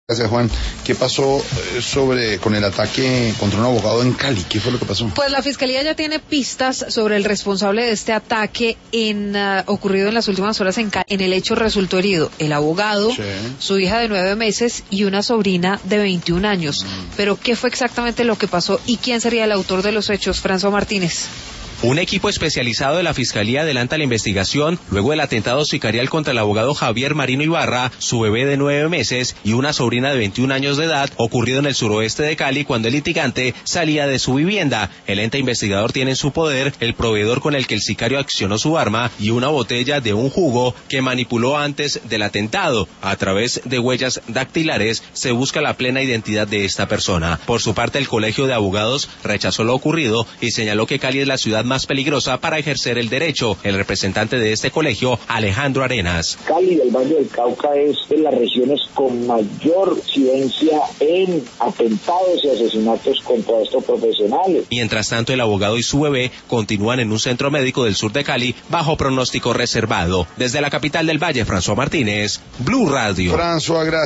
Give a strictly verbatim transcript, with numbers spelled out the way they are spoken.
Gracias, Juan. ¿Qué pasó sobre con el ataque contra un abogado en Cali? ¿Qué fue lo que pasó? Pues la Fiscalía ya tiene pistas sobre el responsable de este ataque en uh, ocurrido en las últimas horas en Cali. En el hecho resultó herido el abogado, sí. su hija de nueve meses y una sobrina de veintiún años. Mm. Pero ¿qué fue exactamente lo que pasó y quién sería el autor de los hechos? François Martínez. Un equipo especializado de la Fiscalía adelanta la investigación luego del atentado sicarial contra el abogado Javier Marino Ibarra, su bebé de nueve meses y una sobrina de veintiún años de edad, ocurrido en el suroeste de Cali cuando el litigante salía de su vivienda. El ente investigador tiene en su poder el proveedor con el que el sicario accionó su arma y una botella de un jugo que manipuló antes del atentado. A través de huellas dactilares se busca la plena identidad de esta persona. Por su parte, el Colegio de Abogados rechazó lo ocurrido y señaló que Cali es la ciudad más peligrosa para ejercer el derecho. El representante de este colegio, Alejandro Arenas. Cali del Valle del Cauca es de las regiones con mayor incidencia en atentados y asesinatos contra estos profesionales. Mientras tanto, el abogado y su bebé continúan en un centro médico del sur de Cali bajo pronóstico reservado. Desde la capital del Valle, François Martínez, Blue Radio. François, gracias.